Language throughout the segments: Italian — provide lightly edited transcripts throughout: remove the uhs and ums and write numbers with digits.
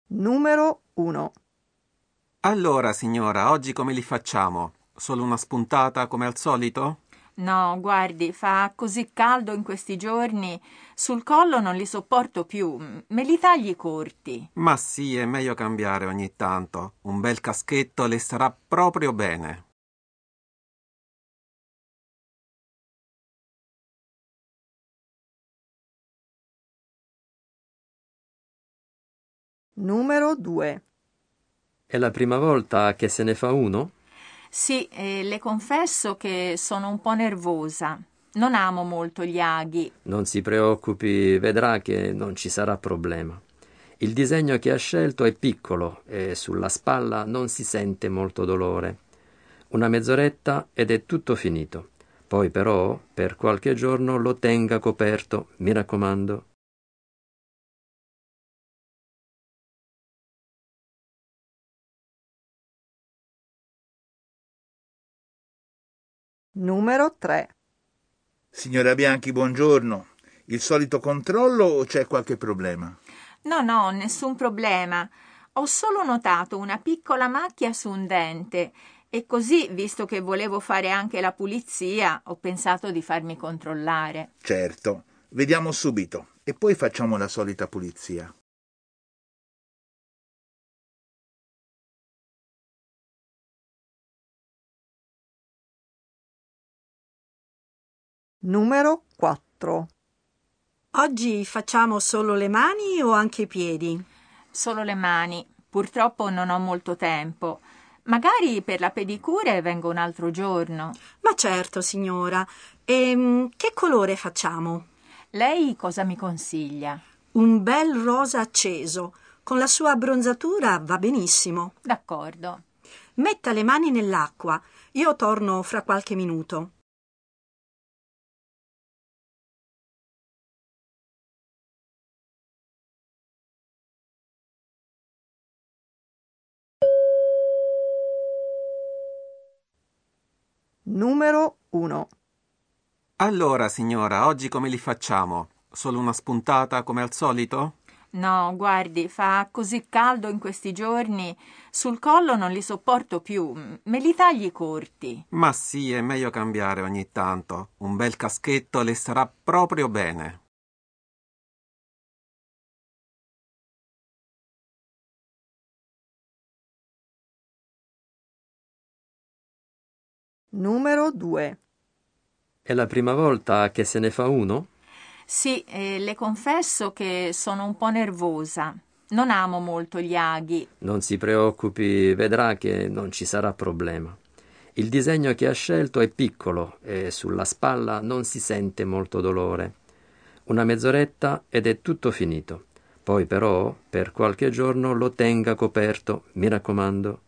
Numero 1. Allora, signora, oggi come li facciamo? Solo una spuntata come al solito? No, guardi, fa così caldo in questi giorni. Sul collo non li sopporto più. Me li tagli corti. Ma sì, è meglio cambiare ogni tanto. Un bel caschetto le starà proprio bene. Numero 2. È la prima volta che se ne fa uno? Sì, le confesso che sono un po' nervosa. Non amo molto gli aghi. Non si preoccupi, vedrà che non ci sarà problema. Il disegno che ha scelto è piccolo e sulla spalla non si sente molto dolore. Una mezz'oretta ed è tutto finito. Poi però, per qualche giorno lo tenga coperto, mi raccomando. Numero 3. Signora Bianchi, buongiorno. Il solito controllo o c'è qualche problema? No, nessun problema. Ho solo notato una piccola macchia su un dente e così, visto che volevo fare anche la pulizia, ho pensato di farmi controllare. Certo, vediamo subito e poi facciamo la solita pulizia. Numero 4. Oggi facciamo solo le mani o anche i piedi? Solo le mani. Purtroppo non ho molto tempo. Magari per la pedicure vengo un altro giorno. Ma certo, signora. Che colore facciamo? Lei cosa mi consiglia? Un bel rosa acceso. Con la sua abbronzatura va benissimo. D'accordo. Metta le mani nell'acqua. Io torno fra qualche minuto. Numero 1. Allora, signora, oggi come li facciamo? Solo una spuntata come al solito? No, guardi, fa così caldo in questi giorni. Sul collo non li sopporto più. Me li tagli corti. Ma sì, è meglio cambiare ogni tanto. Un bel caschetto le starà proprio bene. Numero 2. È la prima volta che se ne fa uno? Sì, le confesso che sono un po' nervosa. Non amo molto gli aghi. Non si preoccupi, vedrà che non ci sarà problema. Il disegno che ha scelto è piccolo e sulla spalla non si sente molto dolore. Una mezz'oretta ed è tutto finito. Poi però, per qualche giorno lo tenga coperto, mi raccomando.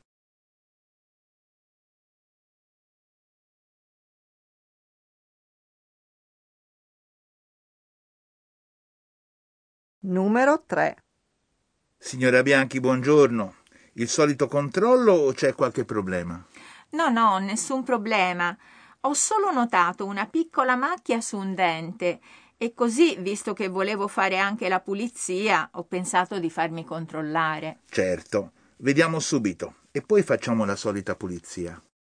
Numero 3. Signora Bianchi, buongiorno. Il solito controllo o c'è qualche problema? No, nessun problema. Ho solo notato una piccola macchia su un dente e così, visto che volevo fare anche la pulizia, ho pensato di farmi controllare. Certo, vediamo subito e poi facciamo la solita pulizia.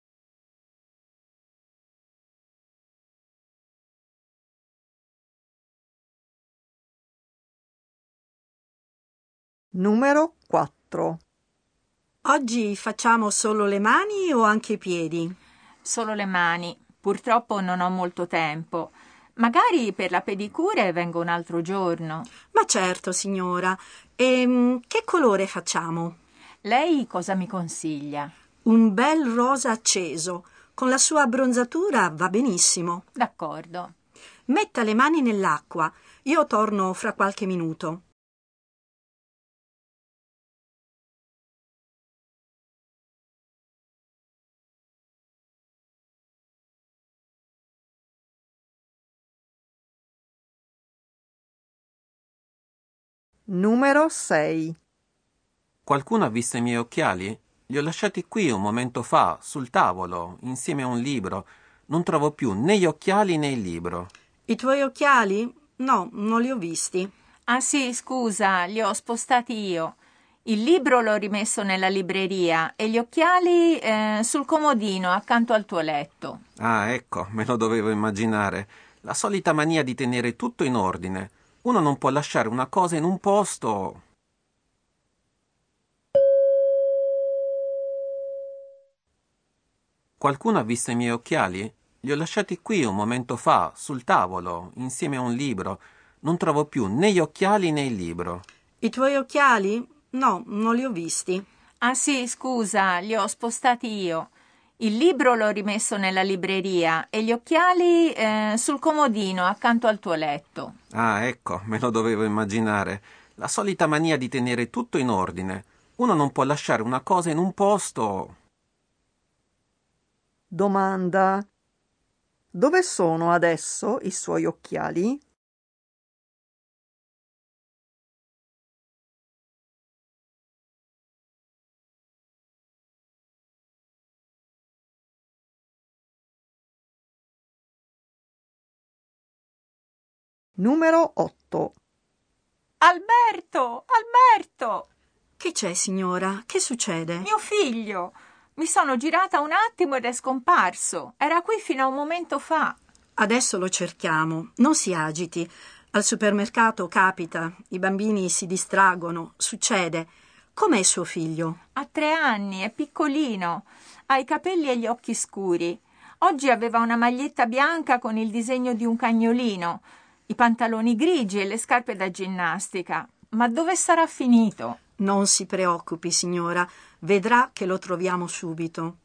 Numero 4. Oggi facciamo solo le mani o anche i piedi? Solo le mani. Purtroppo non ho molto tempo. Magari per la pedicure vengo un altro giorno. Ma certo, signora. Che colore facciamo? Lei cosa mi consiglia? Un bel rosa acceso. Con la sua abbronzatura va benissimo. D'accordo. Metta le mani nell'acqua. Io torno fra qualche minuto. Numero 6. Qualcuno ha visto i miei occhiali? Li ho lasciati qui un momento fa, sul tavolo, insieme a un libro. Non trovo più né gli occhiali né il libro. I tuoi occhiali? No, non li ho visti. Ah sì, scusa, li ho spostati io. Il libro l'ho rimesso nella libreria e gli occhiali sul comodino accanto al tuo letto. Ah, ecco, me lo dovevo immaginare. La solita mania di tenere tutto in ordine. Uno non può lasciare una cosa in un posto. Qualcuno ha visto i miei occhiali? Li ho lasciati qui un momento fa, sul tavolo, insieme a un libro. Non trovo più né gli occhiali né il libro. I tuoi occhiali? No, non li ho visti. Ah sì, scusa, li ho spostati io. Il libro l'ho rimesso nella libreria e gli occhiali sul comodino accanto al tuo letto. Ah, ecco, me lo dovevo immaginare. La solita mania di tenere tutto in ordine. Uno non può lasciare una cosa in un posto. Domanda. Dove sono adesso i suoi occhiali? Numero 8. Alberto! Alberto! Che c'è, signora? Che succede? Mio figlio! Mi sono girata un attimo ed è scomparso. Era qui fino a un momento fa. Adesso lo cerchiamo. Non si agiti. Al supermercato capita. I bambini si distraggono. Succede. Com'è suo figlio? Ha 3 anni, è piccolino. Ha i capelli e gli occhi scuri. Oggi aveva una maglietta bianca con il disegno di un cagnolino, i pantaloni grigi e le scarpe da ginnastica. Ma dove sarà finito? Non si preoccupi, signora. Vedrà che lo troviamo subito.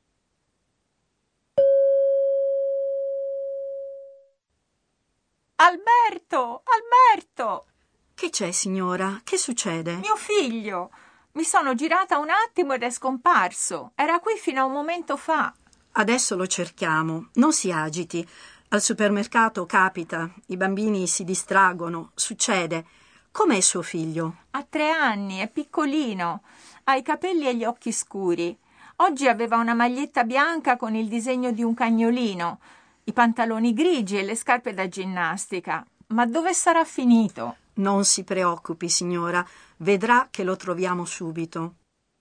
Alberto! Alberto! Che c'è, signora? Che succede? Mio figlio! Mi sono girata un attimo ed è scomparso. Era qui fino a un momento fa. Adesso lo cerchiamo. Non si agiti. Al supermercato capita. I bambini si distraggono. Succede. Com'è suo figlio? Ha 3 anni, è piccolino. Ha i capelli e gli occhi scuri. Oggi aveva una maglietta bianca con il disegno di un cagnolino, i pantaloni grigi e le scarpe da ginnastica. Ma dove sarà finito? Non si preoccupi, signora. Vedrà che lo troviamo subito.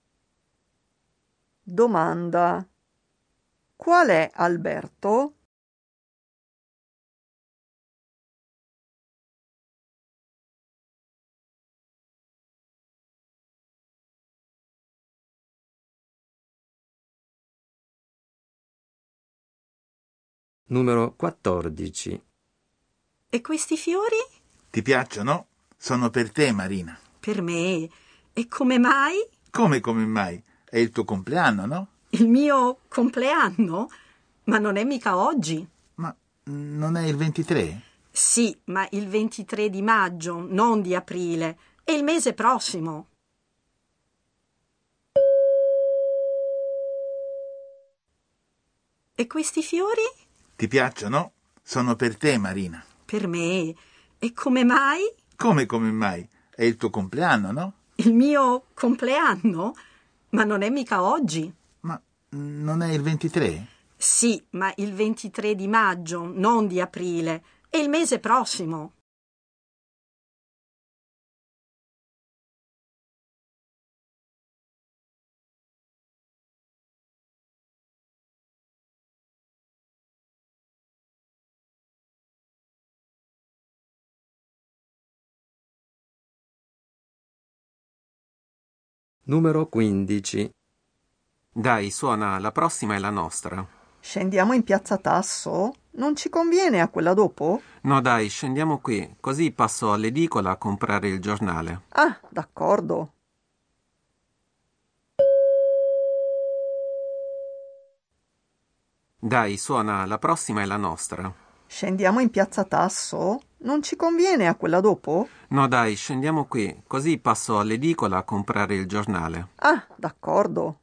Domanda. Qual è Alberto? Numero 14. E questi fiori? Ti piacciono? Sono per te, Marina. Per me. E come mai? Come mai? È il tuo compleanno, no? Il mio compleanno? Ma non è mica oggi. Ma non è il 23? Sì, ma il 23 di maggio, non di aprile. È il mese prossimo. E questi fiori? Ti piacciono? Sono per te, Marina. Per me. E come mai? Come mai? È il tuo compleanno, no? Il mio compleanno? Ma non è mica oggi. Ma non è il 23? Sì, ma il 23 di maggio, non di aprile. È il mese prossimo. Numero 15. Dai, suona, la prossima è la nostra. Scendiamo in piazza Tasso? Non ci conviene a quella dopo? No, dai, scendiamo qui, così passo all'edicola a comprare il giornale. Ah, d'accordo. Dai, suona, la prossima è la nostra. Scendiamo in piazza Tasso? Non ci conviene a quella dopo? No, dai, scendiamo qui, così passo all'edicola a comprare il giornale. Ah, d'accordo.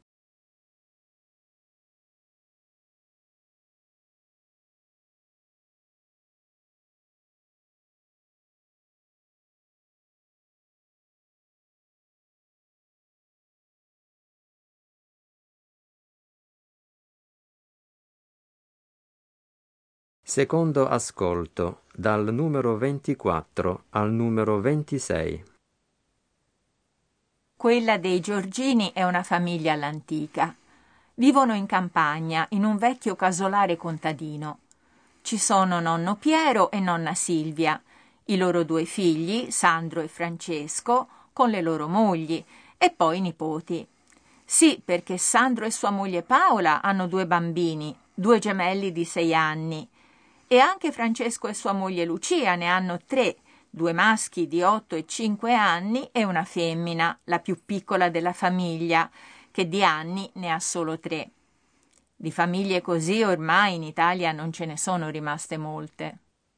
Secondo ascolto, dal numero 24 al numero 26. Quella dei Giorgini è una famiglia all'antica. Vivono in campagna, in un vecchio casolare contadino. Ci sono nonno Piero e nonna Silvia, i loro 2 figli, Sandro e Francesco, con le loro mogli, e poi i nipoti. Sì, perché Sandro e sua moglie Paola hanno 2 bambini, 2 gemelli di 6 anni, e anche Francesco e sua moglie Lucia ne hanno 3, 2 maschi di 8 e 5 anni e una femmina, la più piccola della famiglia, che di anni ne ha solo 3. Di famiglie così ormai in Italia non ce ne sono rimaste molte.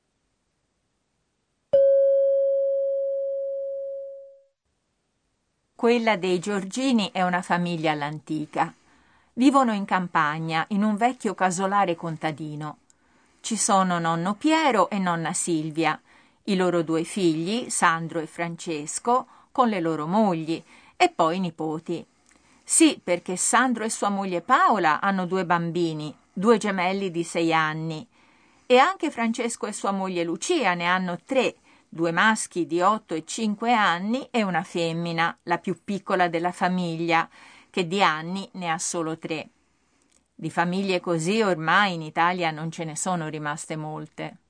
Quella dei Giorgini è una famiglia all'antica. Vivono in campagna, in un vecchio casolare contadino. Ci sono nonno Piero e nonna Silvia, i loro 2 figli, Sandro e Francesco, con le loro mogli, e poi i nipoti. Sì, perché Sandro e sua moglie Paola hanno 2 bambini, 2 gemelli di 6 anni, e anche Francesco e sua moglie Lucia ne hanno 3, 2 maschi di 8 e 5 anni e una femmina, la più piccola della famiglia, che di anni ne ha solo 3. Di famiglie così ormai in Italia non ce ne sono rimaste molte.